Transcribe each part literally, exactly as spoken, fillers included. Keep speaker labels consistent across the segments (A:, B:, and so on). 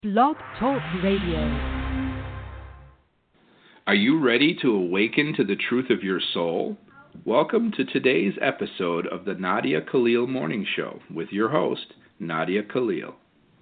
A: Blog Talk Radio.
B: Are you ready to awaken to the truth of your soul? Welcome to today's episode of the Nadia Khalil Morning Show with your host, Nadia Khalil.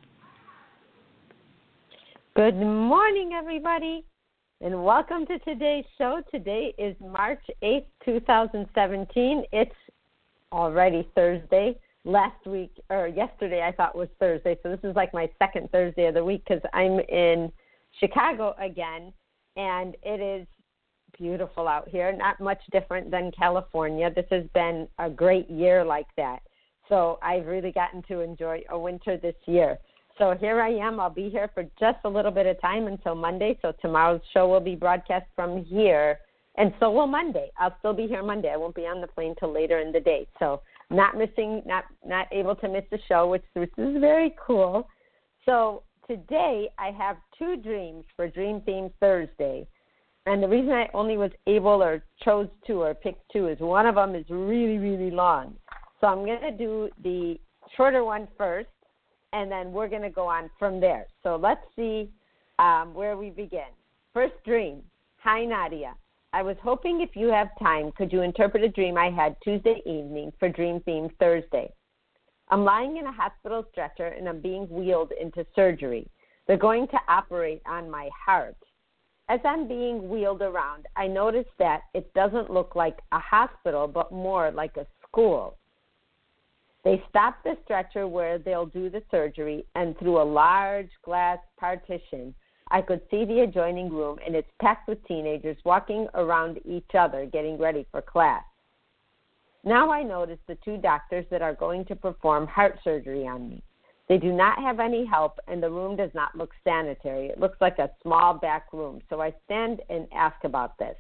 C: Good morning, everybody, and welcome to today's show. Today is March eighth, twenty seventeen. It's already Thursday. Last week, or yesterday, I thought was Thursday, so this is like my second Thursday of the week because I'm in Chicago again, and it is beautiful out here, not much different than California. This has been a great year like that, so I've really gotten to enjoy a winter this year. So here I am. I'll be here for just a little bit of time until Monday, so tomorrow's show will be broadcast from here, and so will Monday. I'll still be here Monday. I won't be on the plane till later in the day, so not missing, not not able to miss the show, which, which is very cool. So today I have two dreams for Dream Theme Thursday. And the reason I only was able or chose two or picked two is one of them is really, really long. So I'm going to do the shorter one first, and then we're going to go on from there. So let's see um, where we begin. First dream. Hi, Nadia. I was hoping if you have time, could you interpret a dream I had Tuesday evening for Dream Theme Thursday? I'm lying in a hospital stretcher and I'm being wheeled into surgery. They're going to operate on my heart. As I'm being wheeled around, I notice that it doesn't look like a hospital, but more like a school. They stop the stretcher where they'll do the surgery, and through a large glass partition, I could see the adjoining room, and it's packed with teenagers walking around each other, getting ready for class. Now I notice the two doctors that are going to perform heart surgery on me. They do not have any help, and the room does not look sanitary. It looks like a small back room, so I stand and ask about this.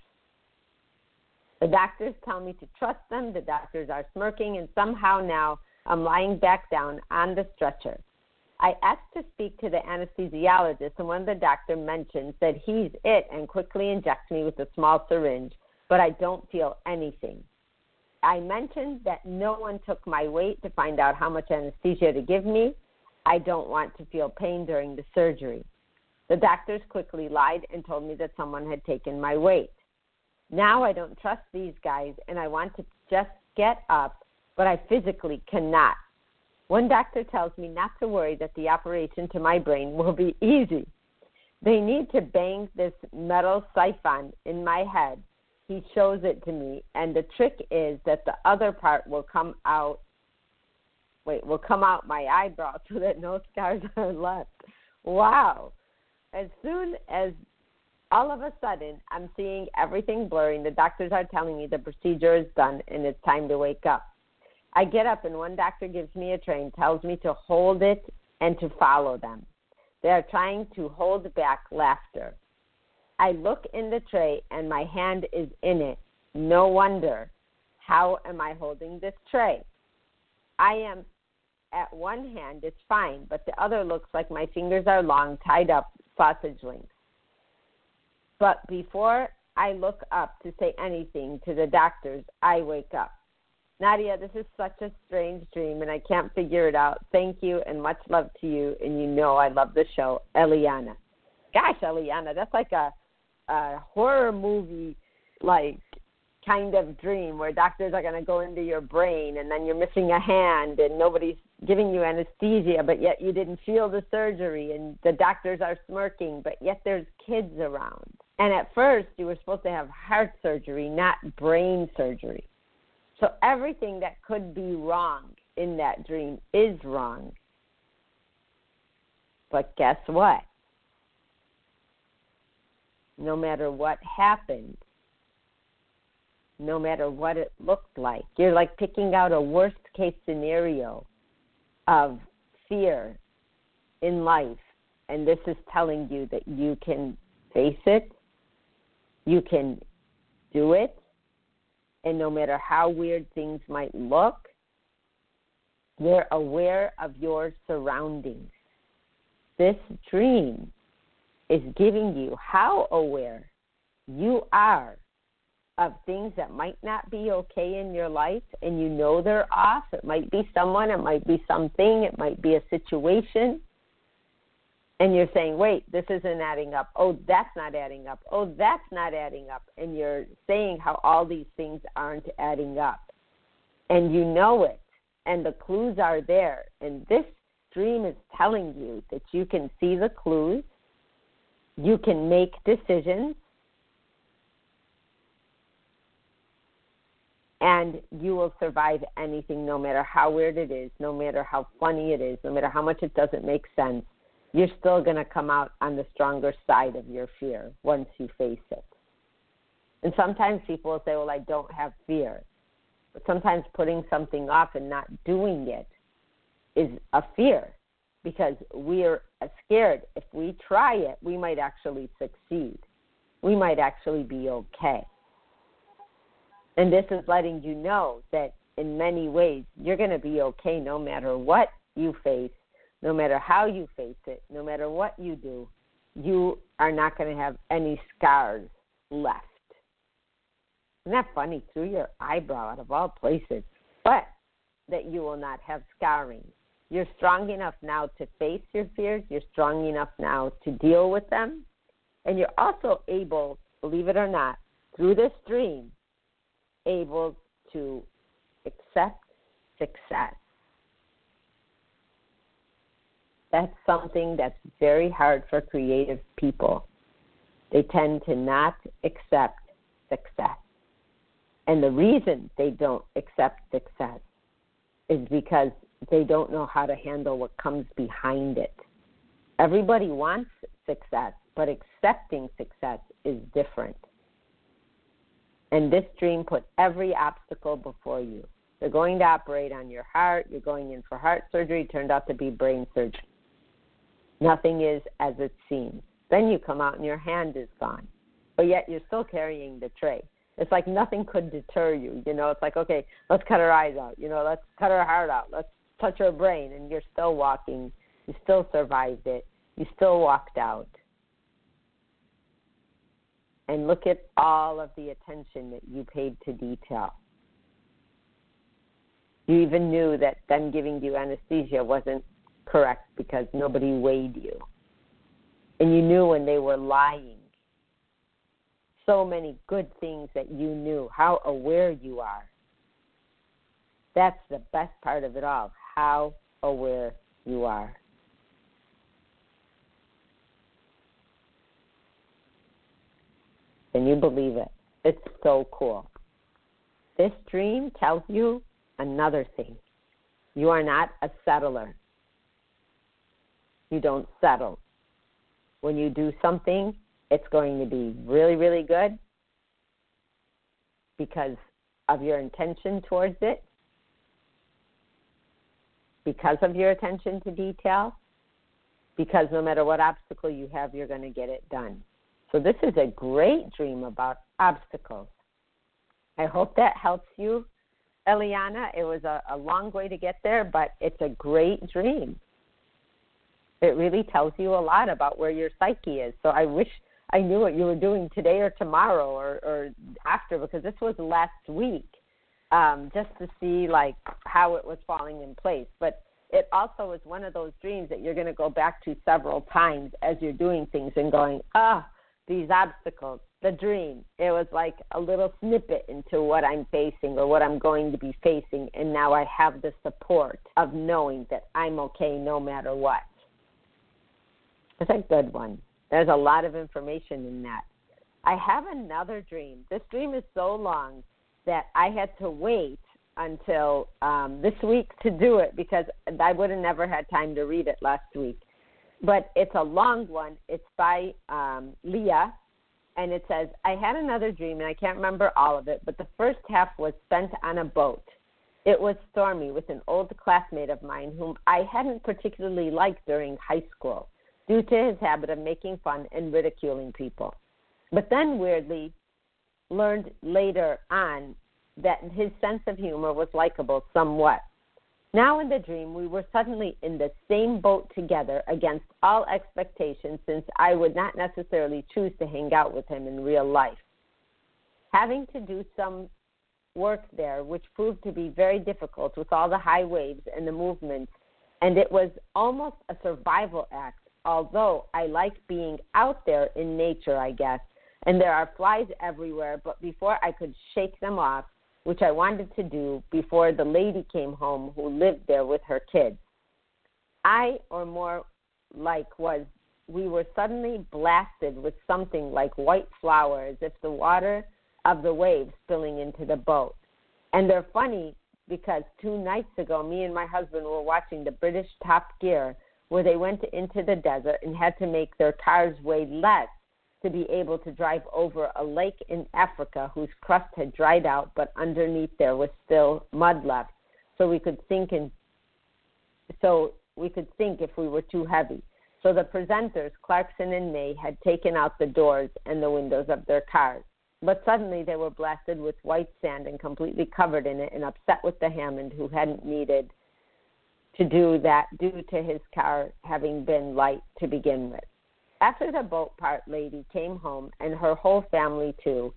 C: The doctors tell me to trust them. The doctors are smirking, and somehow now I'm lying back down on the stretcher. I asked to speak to the anesthesiologist, and one of the doctors mentions that he's it and quickly injects me with a small syringe, but I don't feel anything. I mentioned that no one took my weight to find out how much anesthesia to give me. I don't want to feel pain during the surgery. The doctors quickly lied and told me that someone had taken my weight. Now I don't trust these guys, and I want to just get up, but I physically cannot. One doctor tells me not to worry, that the operation to my brain will be easy. They need to bang this metal siphon in my head. He shows it to me, and the trick is that the other part will come out, wait, will come out my eyebrow so that no scars are left. Wow. As soon as all of a sudden I'm seeing everything blurring, the doctors are telling me the procedure is done and it's time to wake up. I get up, and one doctor gives me a tray and tells me to hold it and to follow them. They are trying to hold back laughter. I look in the tray, and my hand is in it. No wonder. How am I holding this tray? I am at one hand, it's fine, but the other looks like my fingers are long, tied up, sausage links. But before I look up to say anything to the doctors, I wake up. Nadia, this is such a strange dream, and I can't figure it out. Thank you, and much love to you, and you know I love the show. Eliana. Gosh, Eliana, that's like a, a horror movie, like, kind of dream where doctors are going to go into your brain, and then you're missing a hand, and nobody's giving you anesthesia, but yet you didn't feel the surgery, and the doctors are smirking, but yet there's kids around. And at first, you were supposed to have heart surgery, not brain surgery. So everything that could be wrong in that dream is wrong. But guess what? No matter what happened, no matter what it looked like, you're like picking out a worst case scenario of fear in life. And this is telling you that you can face it, you can do it, and no matter how weird things might look, you're aware of your surroundings. This dream is giving you how aware you are of things that might not be okay in your life, and you know they're off. It might be someone, it might be something, it might be a situation. And you're saying, wait, this isn't adding up. Oh, that's not adding up. Oh, that's not adding up. And you're saying how all these things aren't adding up. And you know it. And the clues are there. And this dream is telling you that you can see the clues. You can make decisions. And you will survive anything, no matter how weird it is, no matter how funny it is, no matter how much it doesn't make sense. You're still going to come out on the stronger side of your fear once you face it. And sometimes people will say, well, I don't have fear. But sometimes putting something off and not doing it is a fear, because we're scared. If we try it, we might actually succeed. We might actually be okay. And this is letting you know that in many ways, you're going to be okay no matter what you face. No matter how you face it, no matter what you do, you are not going to have any scars left. Isn't that funny? Through your eyebrow, out of all places. But that you will not have scarring. You're strong enough now to face your fears. You're strong enough now to deal with them. And you're also able, believe it or not, through this dream, able to accept success. That's something that's very hard for creative people. They tend to not accept success. And the reason they don't accept success is because they don't know how to handle what comes behind it. Everybody wants success, but accepting success is different. And this dream put every obstacle before you. They're going to operate on your heart. You're going in for heart surgery. It turned out to be brain surgery. Nothing is as it seems. Then you come out and your hand is gone. But yet you're still carrying the tray. It's like nothing could deter you. You know, it's like, okay, let's cut her eyes out. You know, let's cut her heart out. Let's touch her brain. And you're still walking. You still survived it. You still walked out. And look at all of the attention that you paid to detail. You even knew that them giving you anesthesia wasn't correct because nobody weighed you. And you knew when they were lying. So many good things that you knew, how aware you are. That's the best part of it all, how aware you are. Can you believe it? It's so cool. This dream tells you another thing. You are not a settler. You don't settle. When you do something, it's going to be really, really good because of your intention towards it, because of your attention to detail, because no matter what obstacle you have, you're going to get it done. So this is a great dream about obstacles. I hope that helps you, Eliana. It was a, a long way to get there, but it's a great dream. It really tells you a lot about where your psyche is. So I wish I knew what you were doing today or tomorrow or, or after, because this was last week, um, just to see like how it was falling in place. But it also is one of those dreams that you're going to go back to several times as you're doing things and going, ah, these obstacles, the dream. It was like a little snippet into what I'm facing or what I'm going to be facing, and now I have the support of knowing that I'm okay no matter what. It's a good one. There's a lot of information in that. I have another dream. This dream is so long that I had to wait until um, this week to do it because I would have never had time to read it last week. But it's a long one. It's by um, Leah, and it says, I had another dream, and I can't remember all of it, but the first half was spent on a boat. It was stormy with an old classmate of mine whom I hadn't particularly liked during high school, due to his habit of making fun and ridiculing people. But then, weirdly, learned later on that his sense of humor was likable somewhat. Now in the dream, we were suddenly in the same boat together against all expectations, since I would not necessarily choose to hang out with him in real life. Having to do some work there, which proved to be very difficult with all the high waves and the movements, and it was almost a survival act although I like being out there in nature, I guess, and there are flies everywhere, but before I could shake them off, which I wanted to do before the lady came home who lived there with her kids, I, or more like was, we were suddenly blasted with something like white flour, as if the water of the waves spilling into the boat. And they're funny because two nights ago, me and my husband were watching the British Top Gear, where they went into the desert and had to make their cars weigh less to be able to drive over a lake in Africa whose crust had dried out, but underneath there was still mud left. So we could sink in, so we could sink if we were too heavy. So the presenters, Clarkson and May, had taken out the doors and the windows of their cars. But suddenly they were blasted with white sand and completely covered in it, and upset with the Hammond, who hadn't needed to do that due to his car having been light to begin with. After the boat part lady came home, and her whole family too,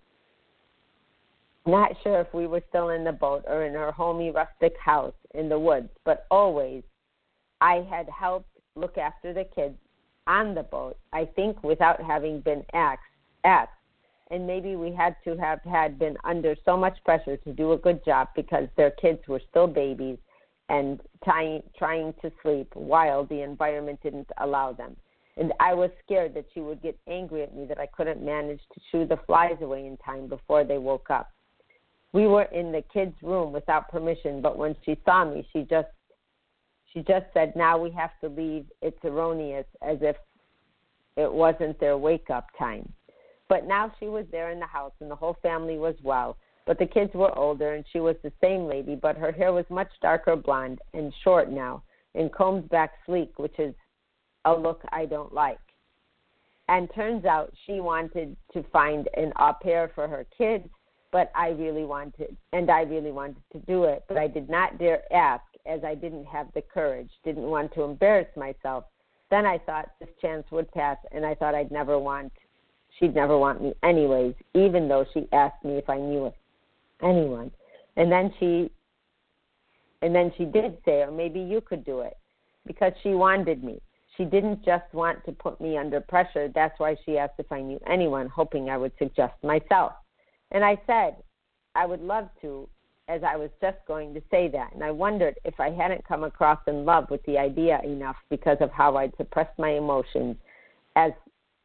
C: not sure if we were still in the boat or in her homey rustic house in the woods, but always I had helped look after the kids on the boat, I think without having been asked, asked. And maybe we had to have had been under so much pressure to do a good job because their kids were still babies and trying, trying to sleep while the environment didn't allow them. And I was scared that she would get angry at me that I couldn't manage to shoo the flies away in time before they woke up. We were in the kids' room without permission, but when she saw me, she just she just said, "Now we have to leave. It's erroneous," as if it wasn't their wake-up time. But now she was there in the house, and the whole family was well. But the kids were older, and she was the same lady, but her hair was much darker blonde and short now, and combed back sleek, which is a look I don't like. And turns out she wanted to find an au pair for her kids, but I really wanted, and I really wanted to do it, but I did not dare ask, as I didn't have the courage, didn't want to embarrass myself. Then I thought this chance would pass, and I thought I'd never want She'd never want me anyways, even though she asked me if I knew anyone. And then she and then she did say, or maybe you could do it, because she wanted me. She didn't just want to put me under pressure. That's why she asked if I knew anyone, hoping I would suggest myself. And I said I would love to, as I was just going to say that. And I wondered if I hadn't come across in love with the idea enough because of how I'd suppressed my emotions as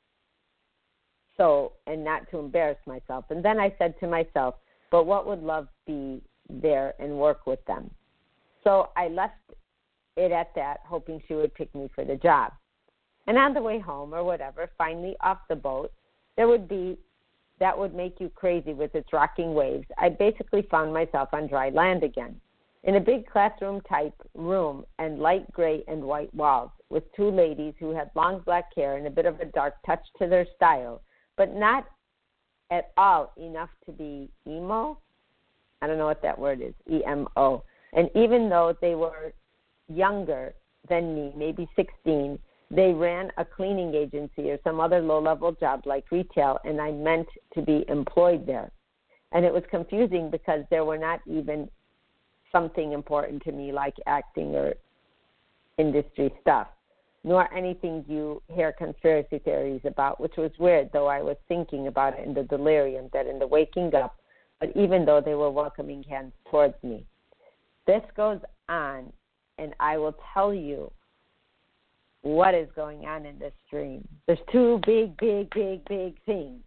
C: so, and not to embarrass myself. And then I said to myself, but what would love be there and work with them? So I left it at that, hoping she would pick me for the job. And on the way home or whatever, finally off the boat, there would be, that would make you crazy with its rocking waves. I basically found myself on dry land again, in a big classroom-type room and light gray and white walls, with two ladies who had long black hair and a bit of a dark touch to their style, but not at all enough to be emo. I don't know what that word is, E M O. And even though they were younger than me, maybe sixteen, they ran a cleaning agency or some other low-level job like retail, and I meant to be employed there. And it was confusing because there were not even something important to me like acting or industry stuff, nor anything you hear conspiracy theories about, which was weird, though I was thinking about it in the delirium, that in the waking up, but even though they were welcoming hands towards me. This goes on, and I will tell you what is going on in this dream. There's two big, big, big, big things.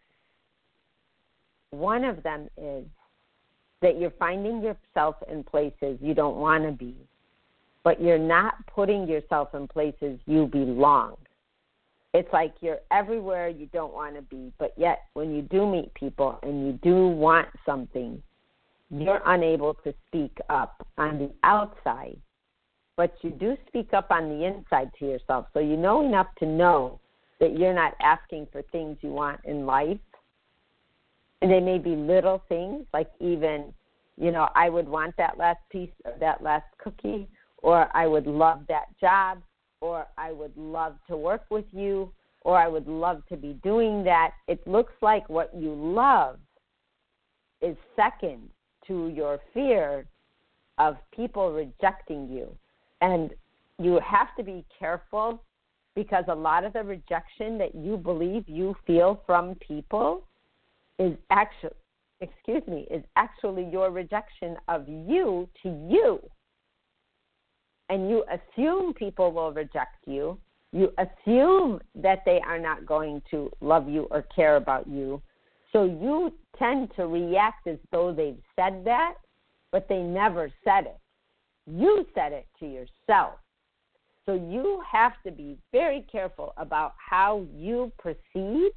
C: One of them is that you're finding yourself in places you don't want to be, but you're not putting yourself in places you belong. It's like you're everywhere you don't want to be, but yet when you do meet people and you do want something, you're unable to speak up on the outside, but you do speak up on the inside to yourself. So you know enough to know that you're not asking for things you want in life. And they may be little things, like even, you know, I would want that last piece or that last cookie, or I would love that job, or I would love to work with you, or I would love to be doing that. It looks like what you love is second to your fear of people rejecting you. And you have to be careful because a lot of the rejection that you believe you feel from people is actually, excuse me, is actually your rejection of you to you. And you assume people will reject you. You assume that they are not going to love you or care about you. So you tend to react as though they've said that, but they never said it. You said it to yourself. So you have to be very careful about how you proceed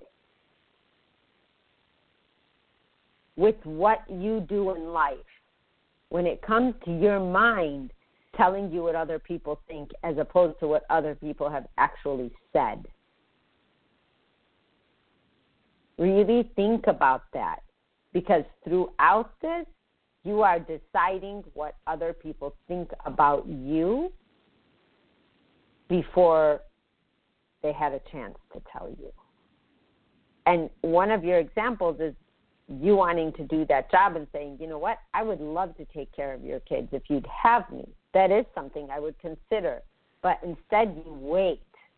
C: with what you do in life when it comes to your mind telling you what other people think as opposed to what other people have actually said. Really think about that, because throughout this, you are deciding what other people think about you before they had a chance to tell you. And one of your examples is you wanting to do that job and saying, you know what, I would love to take care of your kids if you'd have me. That is something I would consider. But instead you wait.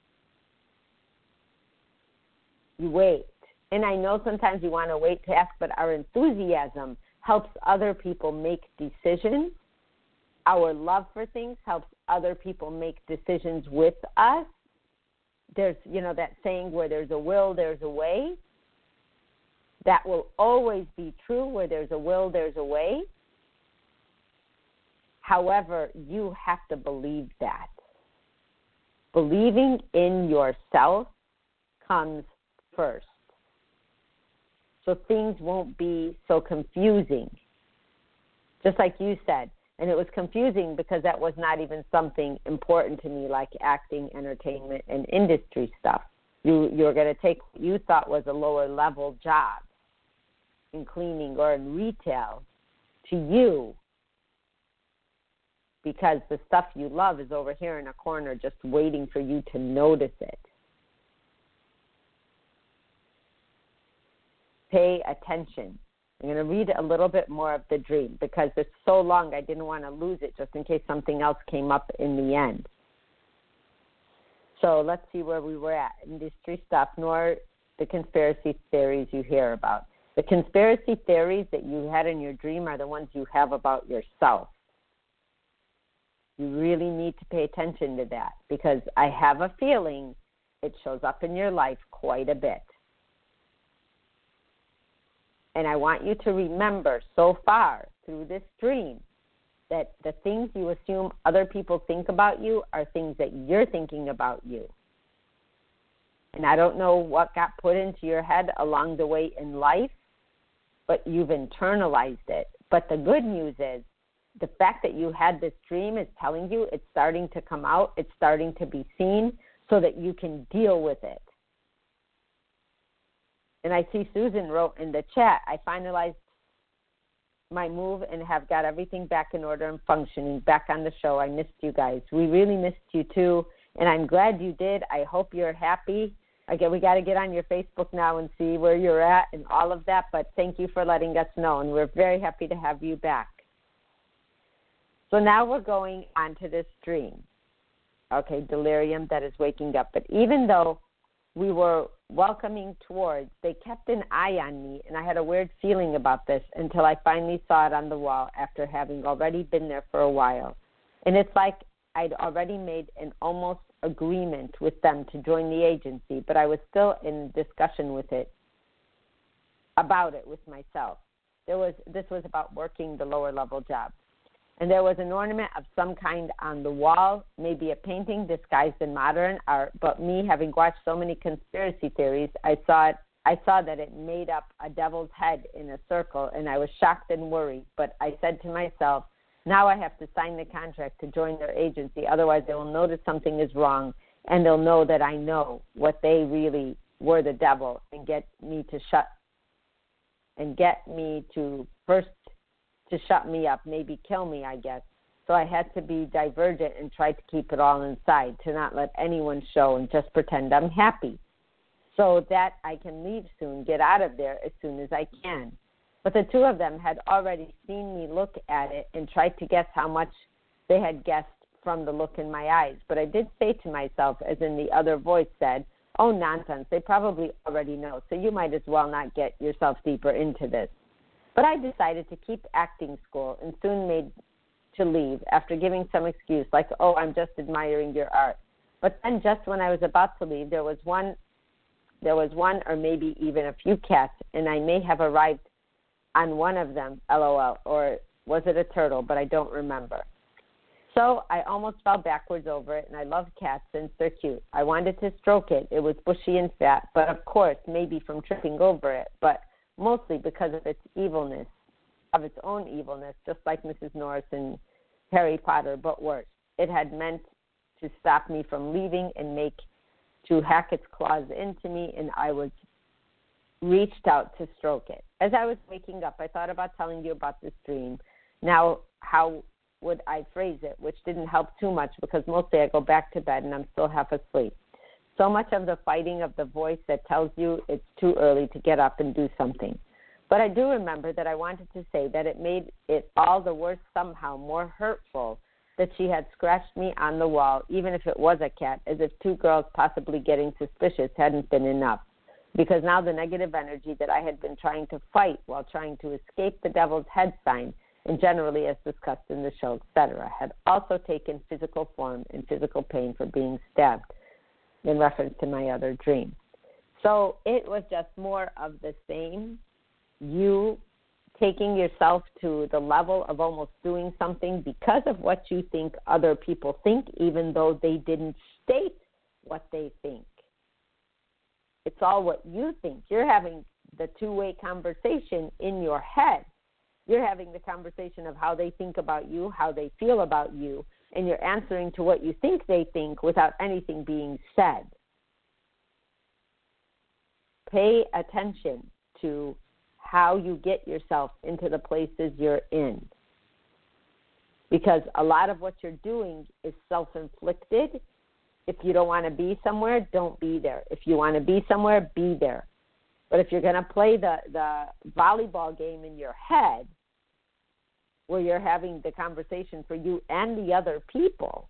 C: You wait. And I know sometimes you want to wait to ask, but our enthusiasm helps other people make decisions. Our love for things helps other people make decisions with us. There's, you know, that saying, where there's a will, there's a way. That will always be true. Where there's a will, there's a way. However, you have to believe that. Believing in yourself comes first. So things won't be so confusing. Just like you said. And it was confusing because that was not even something important to me, like acting, entertainment, and industry stuff. You, you were going to take what you thought was a lower level job in cleaning or in retail to you, because the stuff you love is over here in a corner just waiting for you to notice it. Pay attention. I'm going to read a little bit more of the dream because it's so long I didn't want to lose it just in case something else came up in the end. So let's see where we were at. Industry stuff, nor the conspiracy theories you hear about. The conspiracy theories that you had in your dream are the ones you have about yourself. You really need to pay attention to that, because I have a feeling it shows up in your life quite a bit. And I want you to remember so far through this dream that the things you assume other people think about you are things that you're thinking about you. And I don't know what got put into your head along the way in life, but you've internalized it. But the good news is the fact that you had this dream is telling you it's starting to come out, it's starting to be seen so that you can deal with it. And I see Susan wrote in the chat, I finalized my move and have got everything back in order and functioning, back on the show. I missed you guys. We really missed you too, and I'm glad you did. I hope you're happy. Again, we got to get on your Facebook now and see where you're at and all of that, but thank you for letting us know, and we're very happy to have you back. So now we're going on to this dream. Okay, delirium that is waking up. But even though we were welcoming towards, they kept an eye on me, and I had a weird feeling about this until I finally saw it on the wall after having already been there for a while. And it's like I'd already made an almost agreement with them to join the agency, but I was still in discussion with it, about it with myself. There was this was about working the lower level job. And there was an ornament of some kind on the wall, maybe a painting disguised in modern art, but me, having watched so many conspiracy theories, I saw it. I saw that it made up a devil's head in a circle, and I was shocked and worried. But I said to myself, now I have to sign the contract to join their agency, otherwise they will notice something is wrong, and they'll know that I know what they really were, the devil, and get me to shut, and get me to first to shut me up, maybe kill me, I guess. So I had to be divergent and try to keep it all inside, to not let anyone show and just pretend I'm happy, so that I can leave soon, get out of there as soon as I can. But the two of them had already seen me look at it and tried to guess how much they had guessed from the look in my eyes. But I did say to myself, as in the other voice said, oh, nonsense, they probably already know, so you might as well not get yourself deeper into this. But I decided to keep acting school and soon made to leave after giving some excuse like, oh, I'm just admiring your art. But then just when I was about to leave, there was one, there was one or maybe even a few cats, and I may have arrived on one of them, LOL, or was it a turtle, but I don't remember. So I almost fell backwards over it, and I love cats since they're cute. I wanted to stroke it. It was bushy and fat, but of course, maybe from tripping over it, but mostly because of its evilness, of its own evilness, just like Missus Norris in Harry Potter, but worse. It had meant to stop me from leaving and make to hack its claws into me, and I was reached out to stroke it. As I was waking up, I thought about telling you about this dream. Now, how would I phrase it, which didn't help too much because mostly I go back to bed and I'm still half asleep. So much of the fighting of the voice that tells you it's too early to get up and do something. But I do remember that I wanted to say that it made it all the worse somehow, more hurtful, that she had scratched me on the wall, even if it was a cat, as if two girls possibly getting suspicious hadn't been enough. Because now the negative energy that I had been trying to fight while trying to escape the devil's head sign, and generally as discussed in the show, et cetera, had also taken physical form and physical pain for being stabbed, in reference to my other dream. So it was just more of the same, you taking yourself to the level of almost doing something because of what you think other people think, even though they didn't state what they think. It's all what you think. You're having the two-way conversation in your head. You're having the conversation of how they think about you, how they feel about you, and you're answering to what you think they think without anything being said. Pay attention to how you get yourself into the places you're in. Because a lot of what you're doing is self-inflicted. If you don't want to be somewhere, don't be there. If you want to be somewhere, be there. But if you're going to play the, the volleyball game in your head, where you're having the conversation for you and the other people,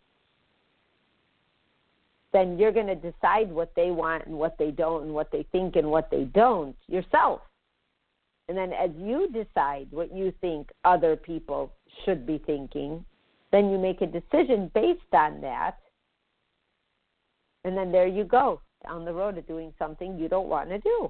C: then you're going to decide what they want and what they don't and what they think and what they don't yourself. And then as you decide what you think other people should be thinking, then you make a decision based on that. And then there you go, down the road of doing something you don't want to do.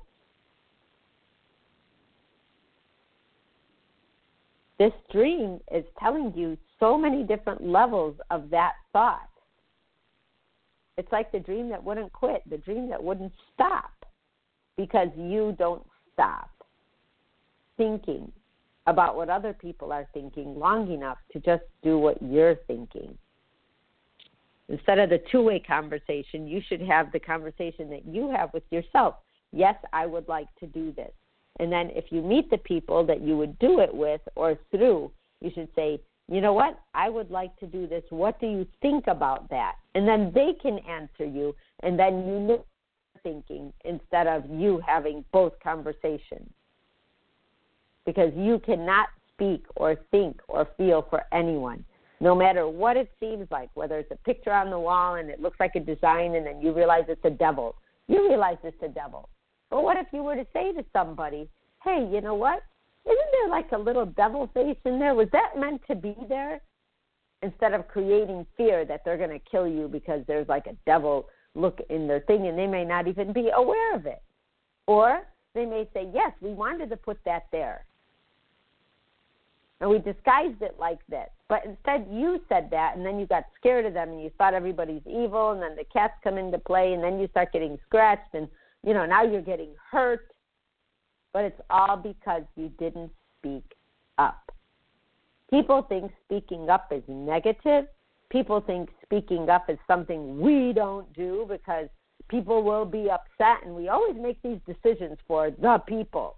C: This dream is telling you so many different levels of that thought. It's like the dream that wouldn't quit, the dream that wouldn't stop, because you don't stop thinking about what other people are thinking long enough to just do what you're thinking. Instead of the two-way conversation, you should have the conversation that you have with yourself. Yes, I would like to do this. And then if you meet the people that you would do it with or through, you should say, you know what, I would like to do this. What do you think about that? And then they can answer you, and then you know thinking instead of you having both conversations. Because you cannot speak or think or feel for anyone, no matter what it seems like, whether it's a picture on the wall and it looks like a design and then you realize it's a devil. You realize it's a devil. But what if you were to say to somebody, hey, you know what? Isn't there like a little devil face in there? Was that meant to be there? Instead of creating fear that they're going to kill you because there's like a devil look in their thing and they may not even be aware of it. Or they may say, yes, we wanted to put that there. And we disguised it like this. But instead you said that, and then you got scared of them, and you thought everybody's evil, and then the cats come into play, and then you start getting scratched, and, you know, now you're getting hurt. But it's all because you didn't speak up. People think speaking up is negative. People think speaking up is something we don't do because people will be upset, and we always make these decisions for the people.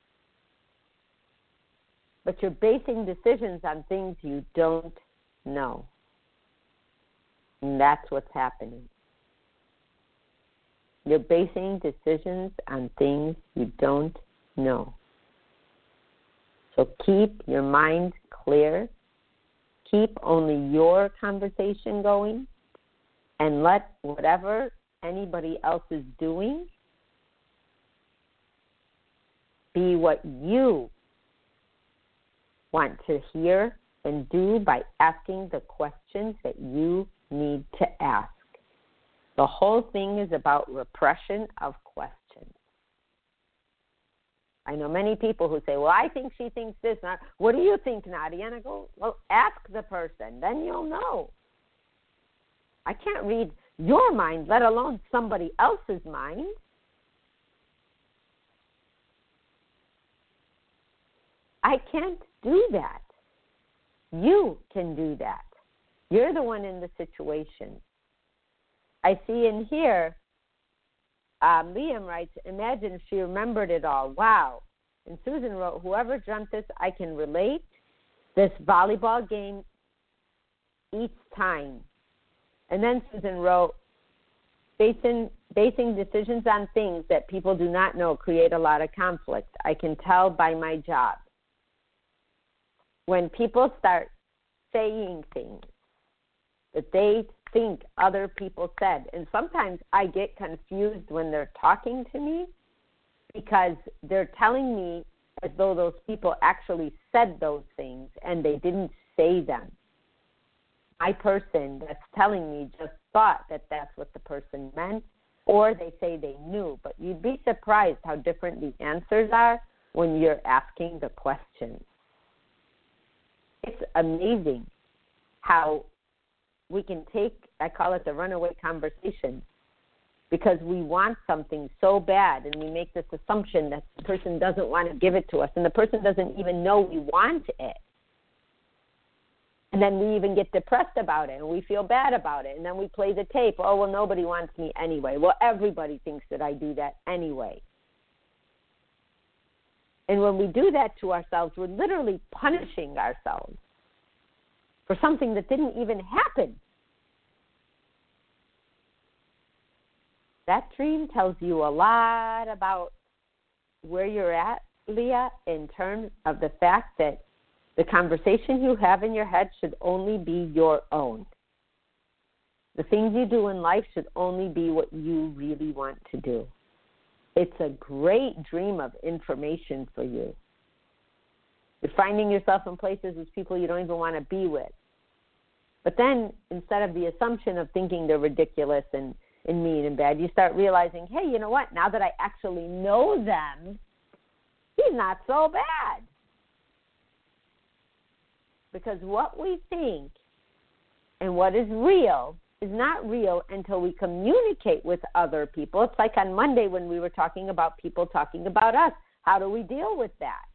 C: But you're basing decisions on things you don't know. And that's what's happening. You're basing decisions on things you don't know. So keep your mind clear. keep only your conversation going and let whatever anybody else is doing be what you want to hear and do by asking the questions that you need to ask. The whole thing is about repression of questions. I know many people who say, well, I think she thinks this. What do you think, Nadia? And I go, well, ask the person. Then you'll know. I can't read your mind, let alone somebody else's mind. I can't do that. You can do that. You're the one in the situation. I see in here, um, Liam writes, imagine if she remembered it all. Wow. And Susan wrote, whoever dreamt this, I can relate. This volleyball game each time. And then Susan wrote, basing, basing decisions on things that people do not know create a lot of conflict. I can tell by my job. When people start saying things that they think other people said, and sometimes I get confused when they're talking to me because they're telling me as though those people actually said those things and they didn't say them. My person that's telling me just thought that that's what the person meant, or they say they knew, but you'd be surprised how different the answers are when you're asking the questions. It's amazing how we can take, I call it the runaway conversation, because we want something so bad and we make this assumption that the person doesn't want to give it to us and the person doesn't even know we want it. And then we even get depressed about it and we feel bad about it. And then we play the tape. Oh, well, nobody wants me anyway. Well, everybody thinks that I do that anyway. And when we do that to ourselves, we're literally punishing ourselves for something that didn't even happen. That dream tells you a lot about where you're at, Leah, in terms of the fact that the conversation you have in your head should only be your own. The things you do in life should only be what you really want to do. It's a great dream of information for you. You're finding yourself in places with people you don't even want to be with. But then, instead of the assumption of thinking they're ridiculous and, and mean and bad, you start realizing, hey, you know what? Now that I actually know them, he's not so bad. Because what we think and what is real is not real until we communicate with other people. It's like on Monday when we were talking about people talking about us. How do we deal with that?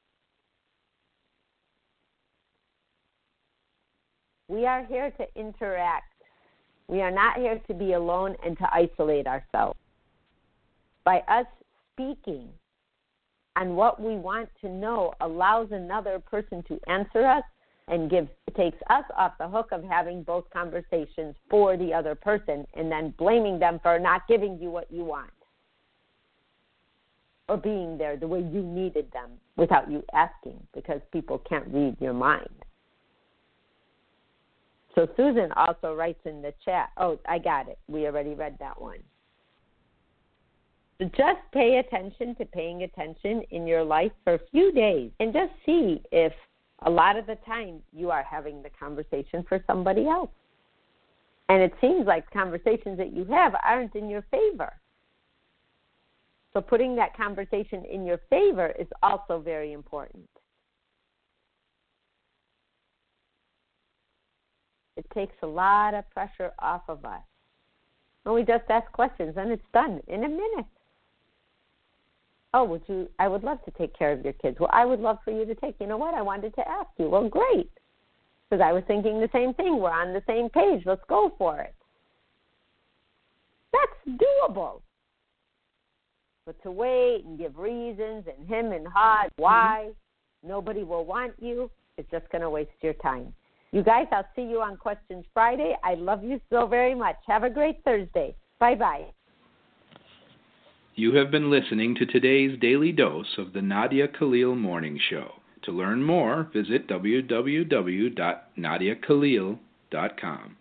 C: We are here to interact. We are not here to be alone and to isolate ourselves. By us speaking on what we want to know allows another person to answer us and gives, takes us off the hook of having both conversations for the other person and then blaming them for not giving you what you want or being there the way you needed them without you asking, because people can't read your mind. So Susan also writes in the chat, oh, I got it. We already read that one. So just pay attention to paying attention in your life for a few days and just see if a lot of the time you are having the conversation for somebody else. And it seems like conversations that you have aren't in your favor. So putting that conversation in your favor is also very important. It takes a lot of pressure off of us. And we just ask questions and it's done in a minute. Oh, would you, I would love to take care of your kids. Well, I would love for you to take, you know what, I wanted to ask you. Well, great. Because I was thinking the same thing. We're on the same page. Let's go for it. That's doable. But to wait and give reasons and him and ha, why mm-hmm. nobody will want you, it's just going to waste your time. You guys, I'll see you on Questions Friday. I love you so very much. Have a great Thursday. Bye-bye.
B: You have been listening to today's daily dose of the Nadia Khalil Morning Show. To learn more, visit w w w dot nadia khalil dot com.